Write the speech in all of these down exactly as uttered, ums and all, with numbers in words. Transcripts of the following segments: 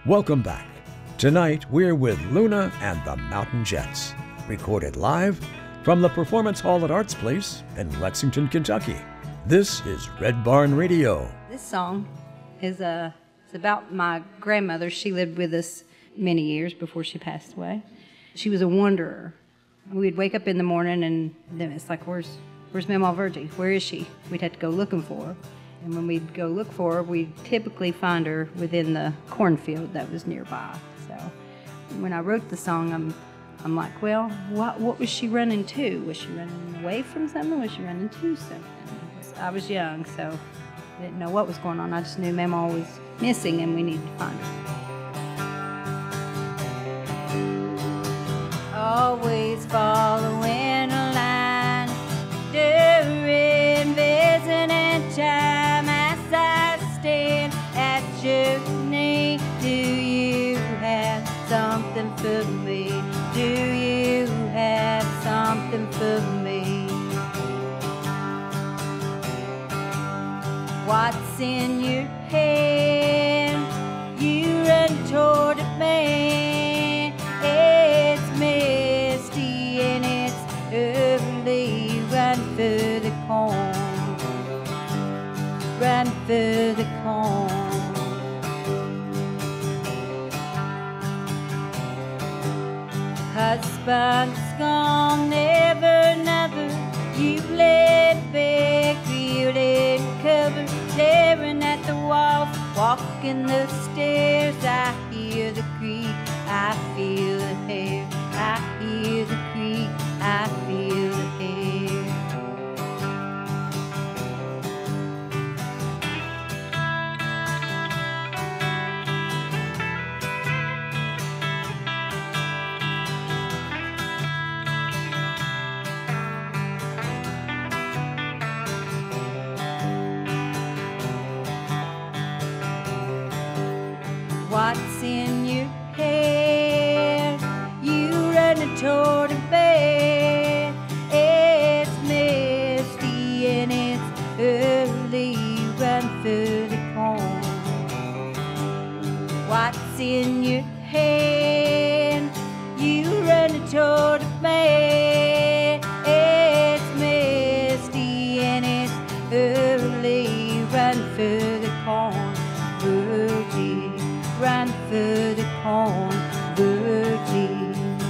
Welcome back. Tonight, we're with Luna and the Mountain Jets, recorded live from the Performance Hall at Arts Place in Lexington, Kentucky. This is Red Barn Radio. This song is uh, it's about my grandmother. She lived with us many years before she passed away. She was a wanderer. We'd wake up in the morning and then it's like, where's, where's Mama Virgie? Where is she? We'd have to go looking for her. And when we'd go look for her, we'd typically find her within the cornfield that was nearby. So when I wrote the song, I'm, I'm like, well, what, what was she running to? Was she running away from something? Was she running to something? I was young, so I didn't know what was going on. I just knew Mama was missing and we needed to find her. Always following a line during visiting time as I stand at your knee. Do you have something for me? Do you have something for me? What's in your hand? You run toward a man. It's misty and it's early. Run for the corn. Run for the corn. Husband's gone, never another. You laid back, reeled and covered, staring at the walls, walking the stairs. I hear the creak, I feel the hair. I hear the creak, I feel the hair. What's in your hair? You running toward a bed. It's misty and it's early. Run for the corn. What's in your hand? You running toward a bed. It's misty and it's early. Run for the corn. Virgie. Run for the corn, Virgie.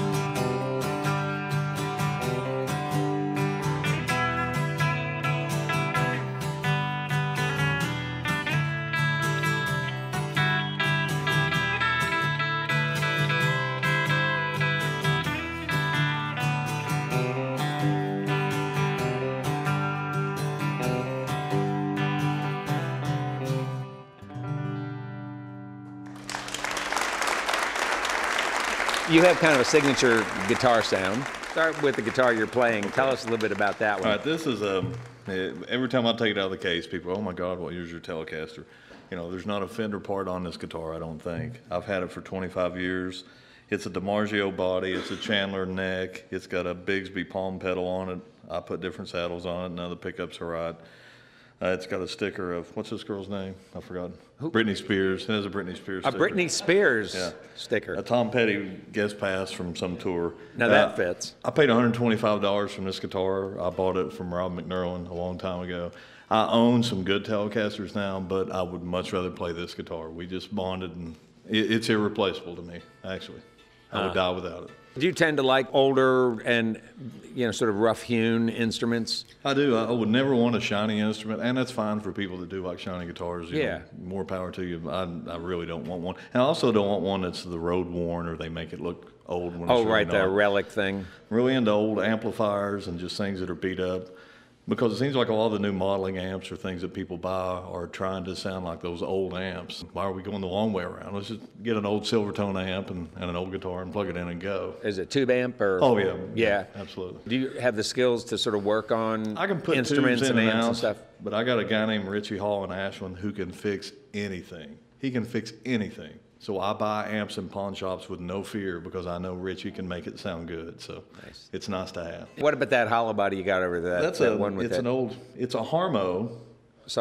You have kind of a signature guitar sound. Start with the guitar you're playing. Tell us a little bit about that one. All right, this is a, every time I take it out of the case, people, oh my God, well, here's your Telecaster. You know, there's not a fender part on this guitar, I don't think. I've had it for twenty-five years. It's a DiMarzio body, it's a Chandler neck, it's got a Bigsby palm pedal on it. I put different saddles on it, none of the pickups are right. Uh, it's got a sticker of, what's this girl's name? I forgot. Who? Britney Spears. It has a Britney Spears A sticker. Britney Spears yeah. sticker. A Tom Petty guest pass from some tour. Now that uh, fits. I paid one hundred twenty-five dollars from this guitar. I bought it from Rob McNerlin a long time ago. I own some good Telecasters now, but I would much rather play this guitar. We just bonded, and it, it's irreplaceable to me, actually. I would uh, die without it. Do you tend to like older and, you know, sort of rough-hewn instruments? I do. I would never want a shiny instrument, and that's fine for people that do like shiny guitars. You yeah. know, more power to you. I, I really don't want one. And I also don't want one that's the road-worn or they make it look old when oh, it's really right, not. the relic thing. I'm really into old amplifiers and just things that are beat up. Because it seems like a lot of the new modeling amps or things that people buy are trying to sound like those old amps. Why are we going the long way around? Let's just get an old Silvertone amp and, and an old guitar and plug it in and go. Is it tube amp or? Oh yeah, yeah, absolutely. Do you have the skills to sort of work on I can put instruments tubes in and and amps out, and stuff? But I got a guy named Richie Hall in Ashland who can fix anything. He can fix anything. So I buy amps in pawn shops with no fear because I know Richie can make it sound good. So nice. It's nice to have. What about that hollow body you got over there? That's that a one with it's that? an old it's a Harmo. Sorry?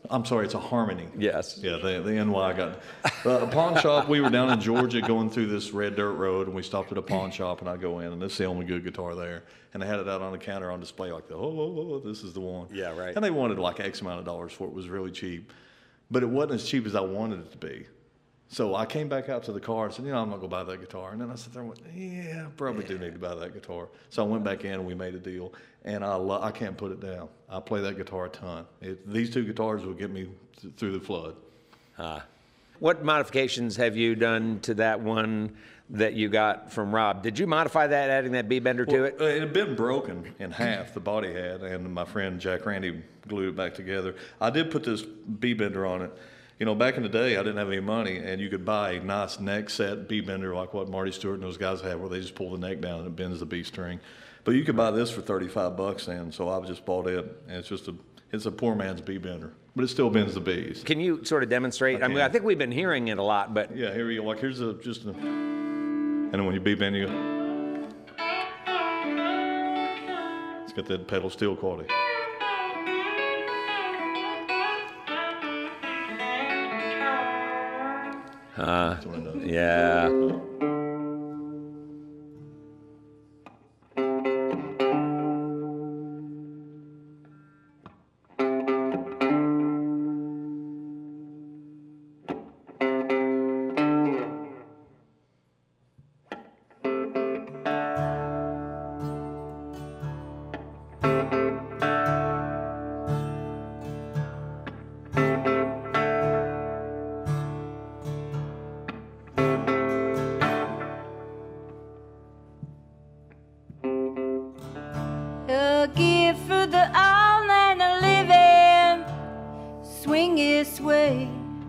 I'm sorry, it's a Harmony. Yes. Yeah, the, the N Y got. Uh, a pawn shop, we were down in Georgia going through this red dirt road, and we stopped at a pawn shop, and I go in, and this is the only good guitar there. And they had it out on the counter on display like, the, oh, oh, oh, this is the one. Yeah, right. And they wanted like X amount of dollars for it. It was really cheap. But it wasn't as cheap as I wanted it to be. So I came back out to the car and said, you know, I'm not going to buy that guitar. And then I sat there and went, yeah, I probably do need to buy that guitar. So I went back in and we made a deal. And I lo- I can't put it down. I play that guitar a ton. It, these two guitars will get me th- through the flood. Uh, what modifications have you done to that one that you got from Rob? Did you modify that, adding that B-bender to Well, it? uh, It had been broken in half, the body had, and my friend Jack Randy glued it back together. I did put this B-bender on it. You know, back in the day, I didn't have any money, and you could buy a nice neck set B-bender like what Marty Stewart and those guys have, where they just pull the neck down and it bends the B string. But you could buy this for thirty-five bucks then, so I just bought it, and it's just a, it's a poor man's B-bender, but it still bends the Bs. Can you sort of demonstrate? I, I mean, can. I think we've been hearing it a lot, but Yeah, here you go. Like, here's a, just a, and then when you B-bend, you go, it's got that pedal steel quality. uh, That's what it does. yeah. A gift for the all and the living, swing its way.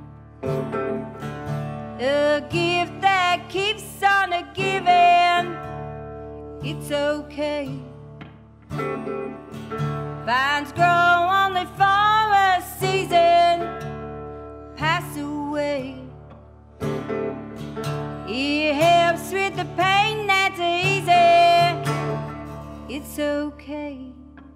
A gift that keeps on a giving, it's okay. Vines grow only for a season, pass away. It helps with the pain that's easy, it's okay.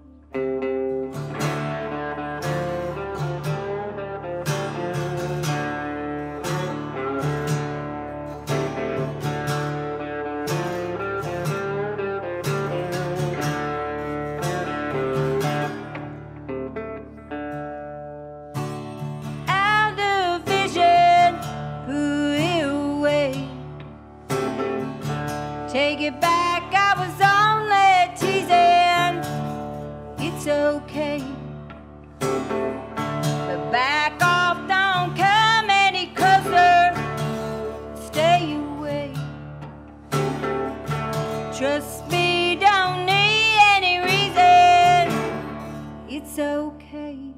Out of vision, put it away. Take it back, I was only teasing. It's okay. But back off, don't come any closer. Stay away. Trust me, don't need any reason. It's okay.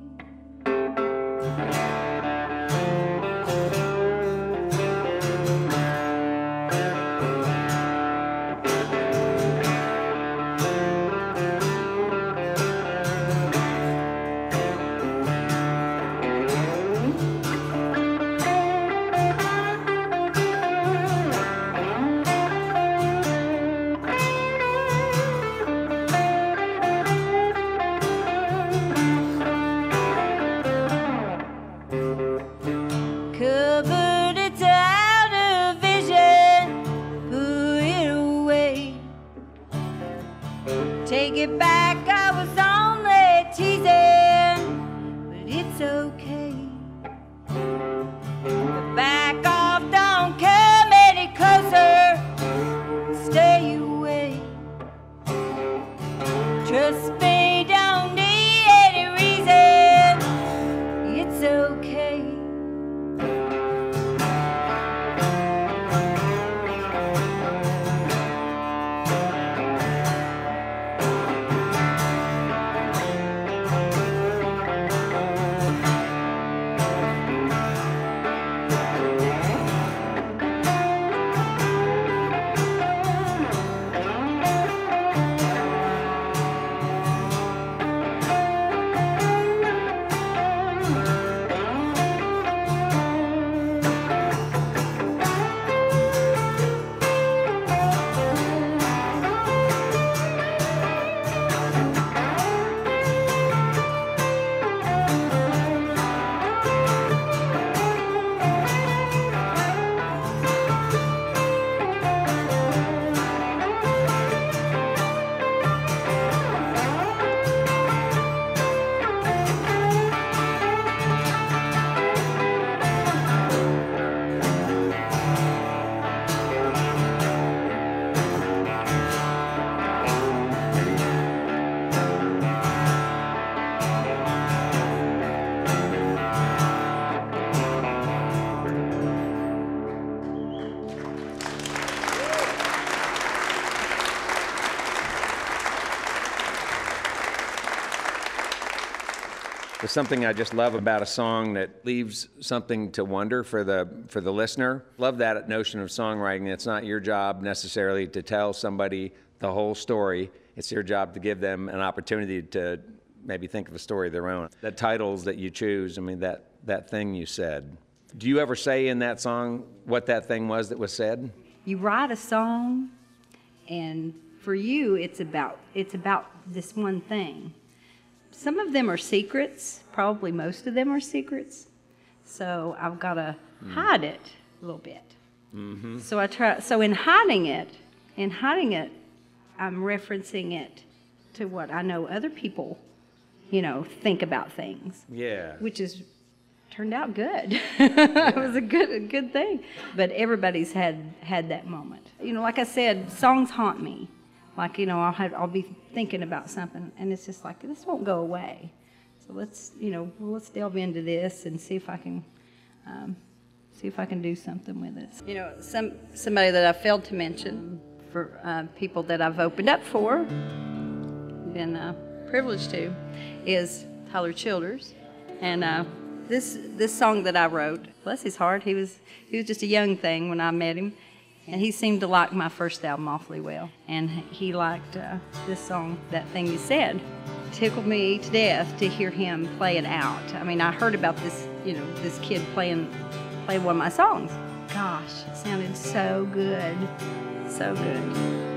There's something I just love about a song that leaves something to wonder for the for the listener. Love that notion of songwriting. It's not your job necessarily to tell somebody the whole story. It's your job to give them an opportunity to maybe think of a story of their own. The titles that you choose, I mean, that, that thing you said. Do you ever say in that song what that thing was that was said? You write a song, and for you, it's about it's about this one thing. Some of them are secrets. Probably most of them are secrets. So I've got to mm. hide it a little bit. Mm-hmm. So I try. So in hiding it, in hiding it, I'm referencing it to what I know other people, you know, think about things. Yeah. Which is turned out good. It was a good a good thing. But everybody's had had that moment. You know, like I said, songs haunt me. Like, you know, I'll have I'll be thinking about something, and it's just like, this won't go away. So let's, you know, well, let's delve into this and see if I can, um, see if I can do something with it. You know, some somebody that I failed to mention for uh, people that I've opened up for, been uh, privileged to, is Tyler Childers, and uh, this this song that I wrote. Bless his heart, he was he was just a young thing when I met him. And he seemed to like my first album awfully well. And he liked uh, this song, That Thing You Said. Tickled me to death to hear him play it out. I mean, I heard about this, you know, this kid playing, playing one of my songs. Gosh, it sounded so good, so good.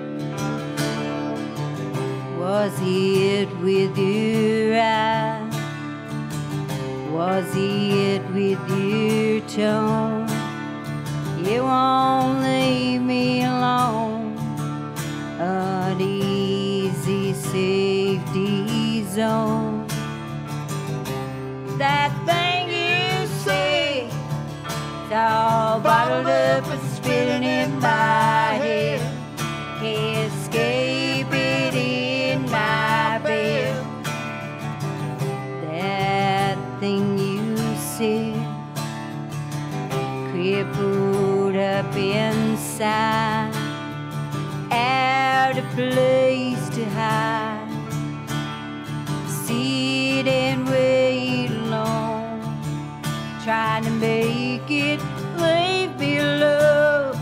Was it with your eyes? Was it with your tone? You won't leave me alone, an easy safety zone. That thing you say, it's all bottled up and spitting in my head. Can't escape it in my bed. That thing you said, crippled up inside, out of place to hide. Sit and wait alone, trying to make it leave me alone.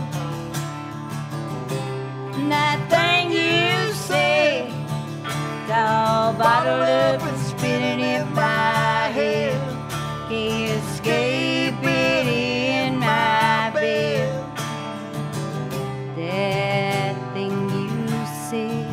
And that thing you say, it's all bottled up and spinning in my head. Can't escape it in my bed. That thing you said.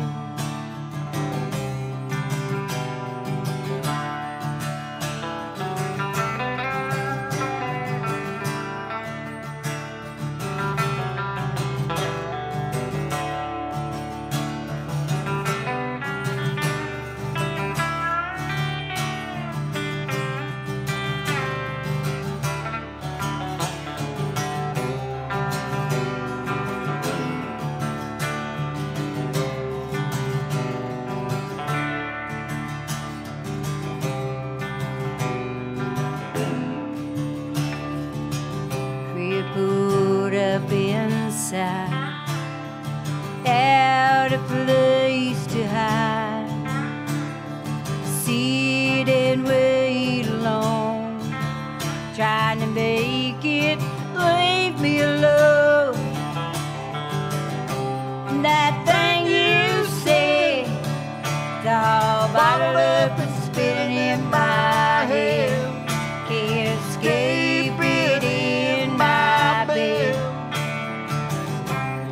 Crippled up inside, out of place to hide. Sit and wait alone, trying to make it leave me alone. That thing you said, it's all bottled up and spitting in my head. Can't escape it in my bed.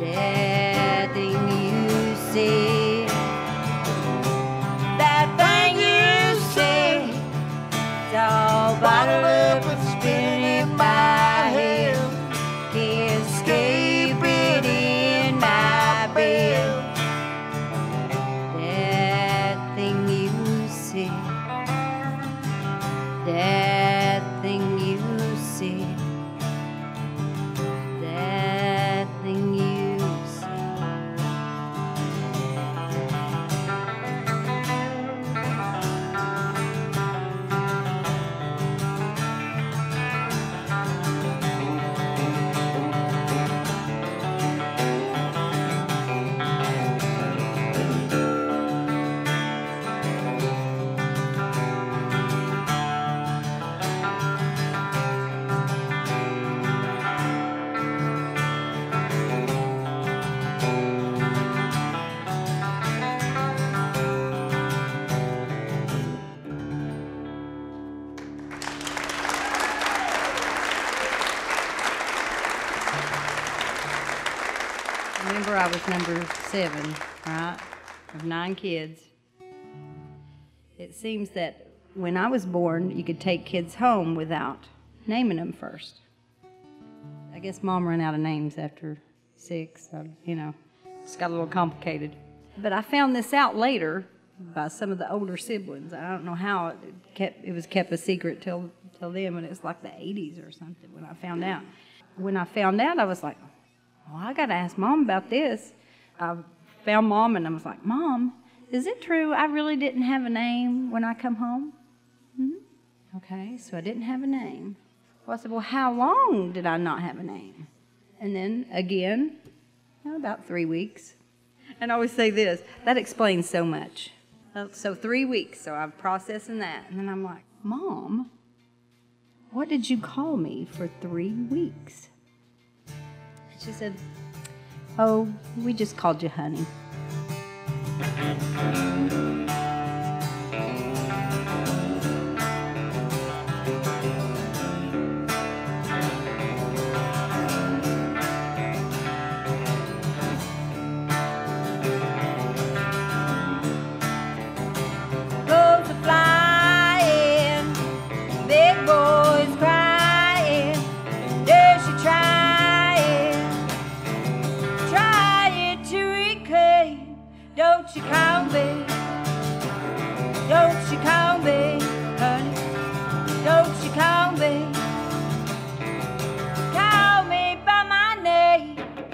Remember, I was number seven, right, of nine kids. It seems that when I was born, you could take kids home without naming them first. I guess Mom ran out of names after six, so, you know, it's got a little complicated. But I found this out later by some of the older siblings. I don't know how it kept, it was kept a secret till, till then, but it was like the eighties or something when I found out. When I found out, I was like, well, I got to ask Mom about this. I found Mom, and I was like, Mom, is it true I really didn't have a name when I come home? Mm-hmm. Okay, so I didn't have a name. Well, I said, well, how long did I not have a name? And then again, you know, about three weeks. And I always say this, that explains so much. So three weeks, so I'm processing that. And then I'm like, Mom, what did you call me for three weeks? She said, oh, we just called you Honey. Birds are flying, big boys crying, there she trying, trying to reclaim. Don't you call me, don't you call me, honey, don't you call me, call me by my name.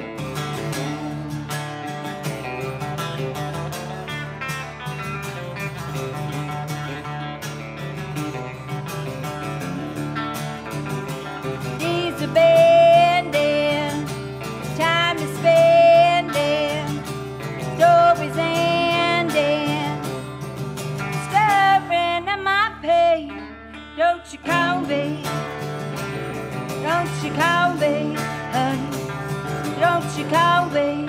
Days are bending, time is spending, stories ending, stirring in my pain. Don't you call me, don't you call me, honey, don't you call me,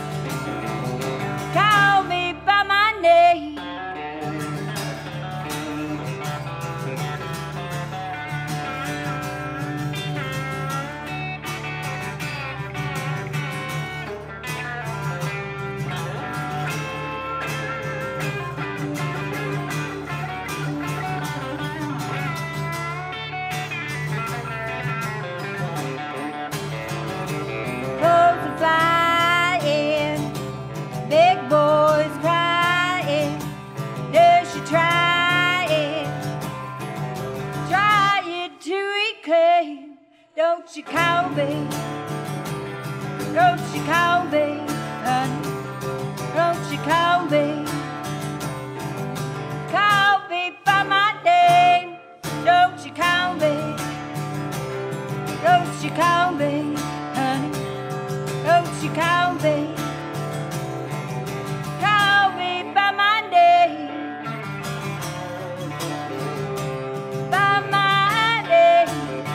call me by my name. Birds are flying, big boys crying, there she trying, trying to reclaim. Don't you call me, don't you call me, honey, don't you call me, call me by my name. Don't you call me, don't you call me, honey, don't you call me, call me by my name, by my name.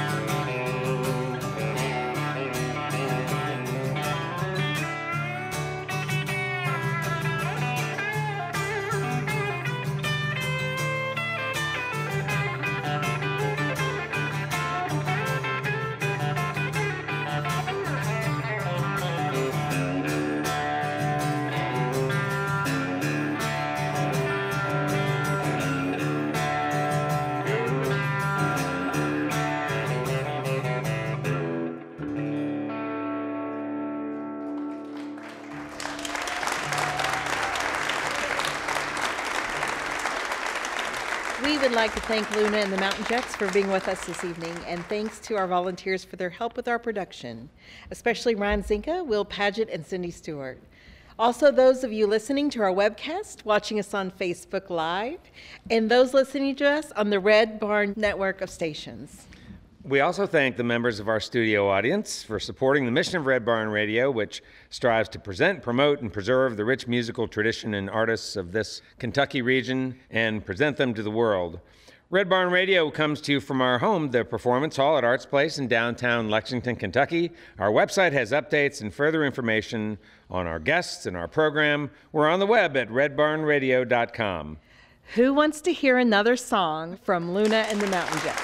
We would like to thank Luna and the Mountain Jets for being with us this evening, and thanks to our volunteers for their help with our production, especially Ryan Zinka, Will Paget, and Cindy Stewart. Also, those of you listening to our webcast, watching us on Facebook Live, and those listening to us on the Red Barn network of stations. We also thank the members of our studio audience for supporting the mission of Red Barn Radio, which strives to present, promote, and preserve the rich musical tradition and artists of this Kentucky region and present them to the world. Red Barn Radio comes to you from our home, the Performance Hall at Arts Place in downtown Lexington, Kentucky. Our website has updates and further information on our guests and our program. We're on the web at red barn radio dot com. Who wants to hear another song from Luna and the Mountain Jets?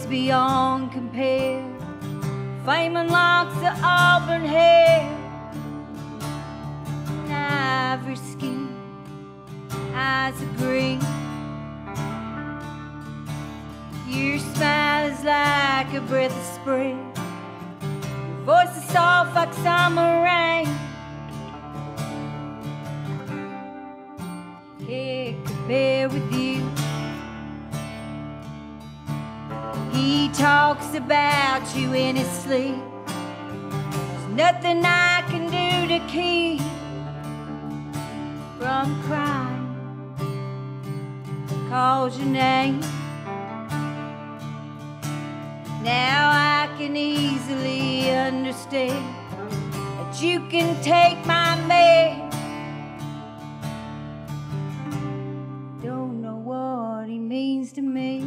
beyond compare. Flaming locks of auburn hair, ivory skin, eyes of green. Your smile is like a breath of spring, your voice is soft like summer rain. Can't compare with you. He talks about you in his sleep. There's nothing I can do to keep from crying. Calls your name. Now I can easily understand that you can take my man. Don't know what he means to me.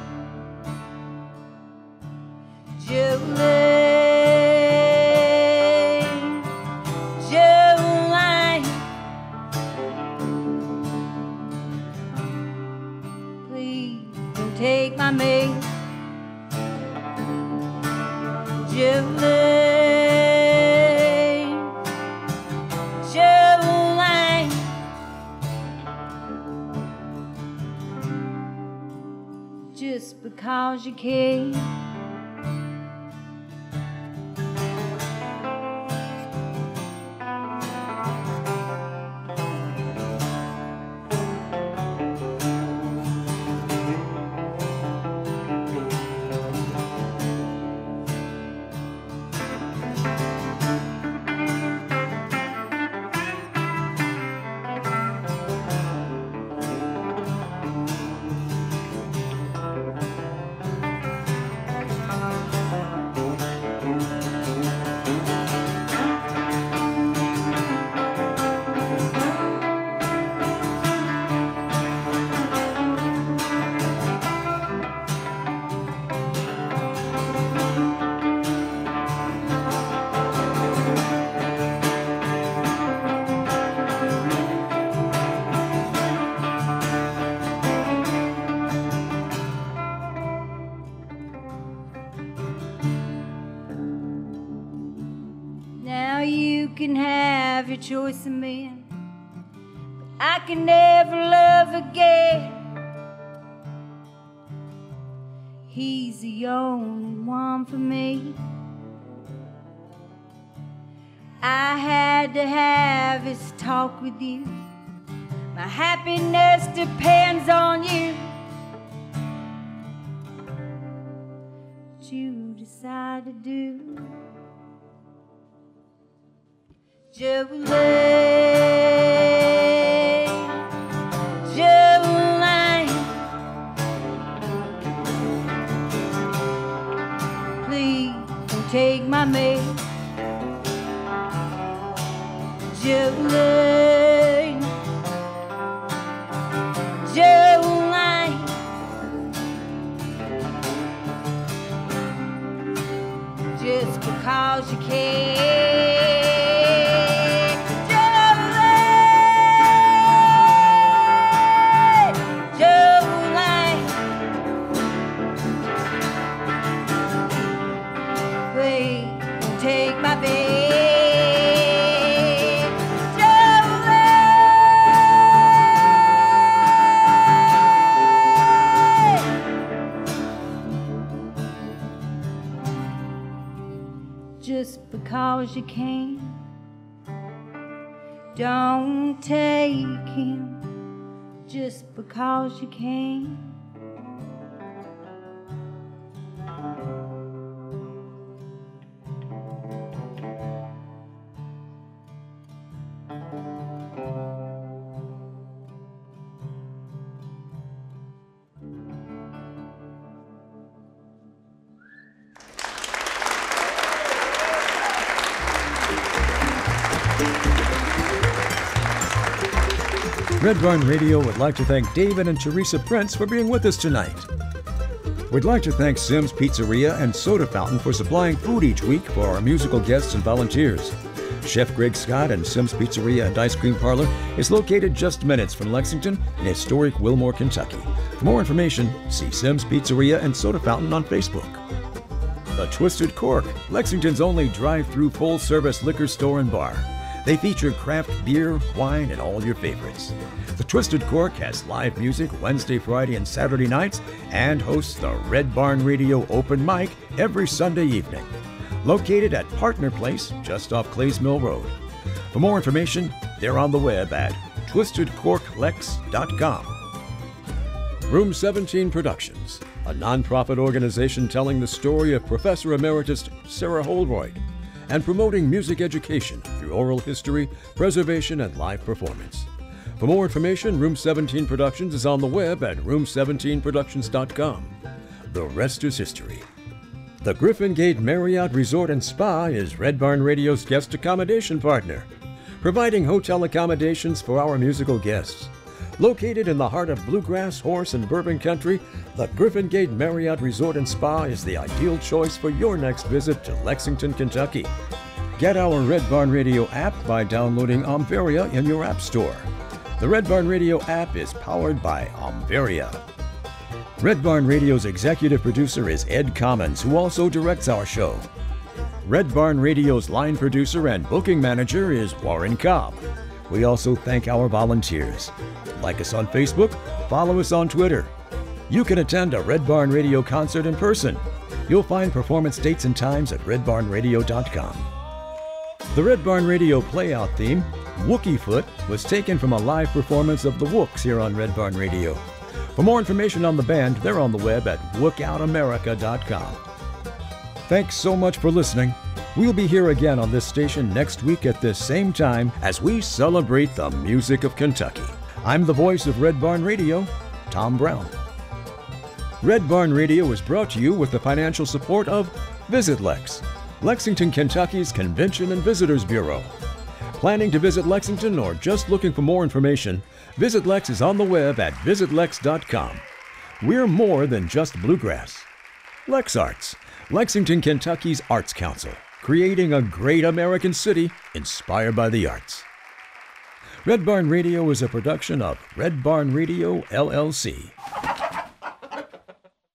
Jolene, Jolene, please don't take my maid. Jolene, Jolene, just because you can. Can have your choice of men, but I can never love again. He's the only one for me. I had to have this talk with you. My happiness depends on you. What you decide to do. Jolene, Jolene, please don't take my maid. Jolene, Jolene, just because you can. Take my babe, Jolene. Just because you can, don't take him. Just because you can. Red Barn Radio would like to thank David and Teresa Prince for being with us tonight. We'd like to thank Sim's Pizzeria and Soda Fountain for supplying food each week for our musical guests and volunteers. Chef Greg Scott and Sim's Pizzeria and Ice Cream Parlor is located just minutes from Lexington in historic Wilmore, Kentucky. For more information, see Sim's Pizzeria and Soda Fountain on Facebook. The Twisted Cork, Lexington's only drive-through full-service liquor store and bar. They feature craft beer, wine, and all your favorites. The Twisted Cork has live music Wednesday, Friday, and Saturday nights and hosts the Red Barn Radio Open Mic every Sunday evening. Located at Partner Place, just off Clays Mill Road. For more information, they're on the web at twisted cork lex dot com. Room seventeen Productions, a nonprofit organization telling the story of Professor Emeritus Sarah Holroyd and promoting music education through oral history, preservation, and live performance. For more information, Room seventeen Productions is on the web at room seventeen productions dot com. The rest is history. The Griffin Gate Marriott Resort and Spa is Red Barn Radio's guest accommodation partner, providing hotel accommodations for our musical guests. Located in the heart of bluegrass, horse, and bourbon country, the Griffin Gate Marriott Resort and Spa is the ideal choice for your next visit to Lexington, Kentucky. Get our Red Barn Radio app by downloading Omveria in your app store. The Red Barn Radio app is powered by Omveria. Red Barn Radio's executive producer is Ed Commons, who also directs our show. Red Barn Radio's line producer and booking manager is Warren Cobb. We also thank our volunteers. Like us on Facebook, follow us on Twitter. You can attend a Red Barn Radio concert in person. You'll find performance dates and times at red barn radio dot com. The Red Barn Radio playout theme, Wookie Foot, was taken from a live performance of the Wooks here on Red Barn Radio. For more information on the band, they're on the web at wook out america dot com. Thanks so much for listening. We'll be here again on this station next week at this same time as we celebrate the music of Kentucky. I'm the voice of Red Barn Radio, Tom Brown. Red Barn Radio is brought to you with the financial support of Visit Lex, Lexington, Kentucky's Convention and Visitors Bureau. Planning to visit Lexington or just looking for more information, Visit Lex is on the web at visit lex dot com. We're more than just bluegrass. Lex Arts, Lexington, Kentucky's Arts Council, creating a great American city inspired by the arts. Red Barn Radio is a production of Red Barn Radio, L L C.